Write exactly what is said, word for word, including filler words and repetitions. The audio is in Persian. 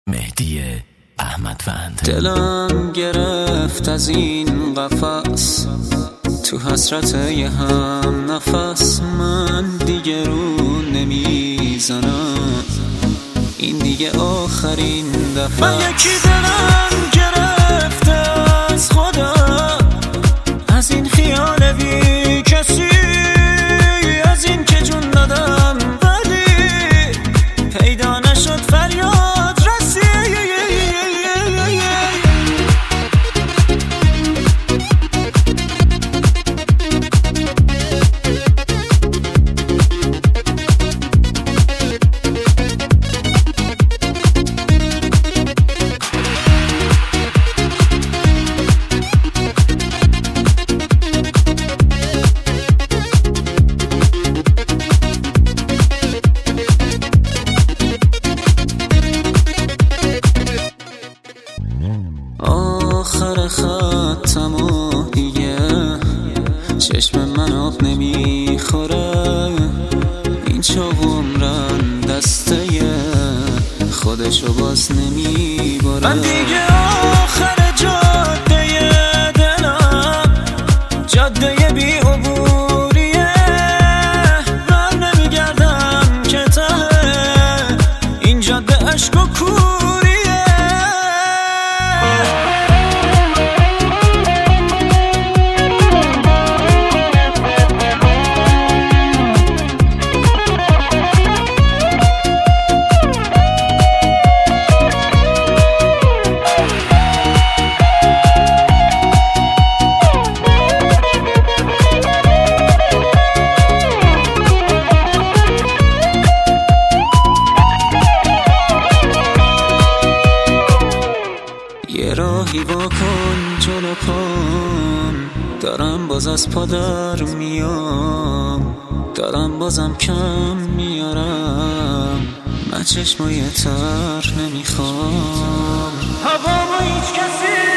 مهدی احمدوند. دلم گرفت از این قفس، تو حسرت یه هم نفس. من دیگه رو نمیزنم، این دیگه آخرین دفعه. من یکی دلم گرفته از خدا، از این خیال بی کسی، از این که جون دادم ولی پیدا نشد فریاد رسی. آخر خطم و دیگه چشم من آب نمیخوره، این چاقوم دسته خودشو باز نمیباره. من دیگه آخر جاده دلم، جاده بی عبوریه، من نمیگردم که ته این جاده عشق و کوریه. یه راهی واکن جلو پام، دارم باز از پا در میام، دارم بازم کم میارم، من چشمای تر نمیخوام. هوا با هیچ کسی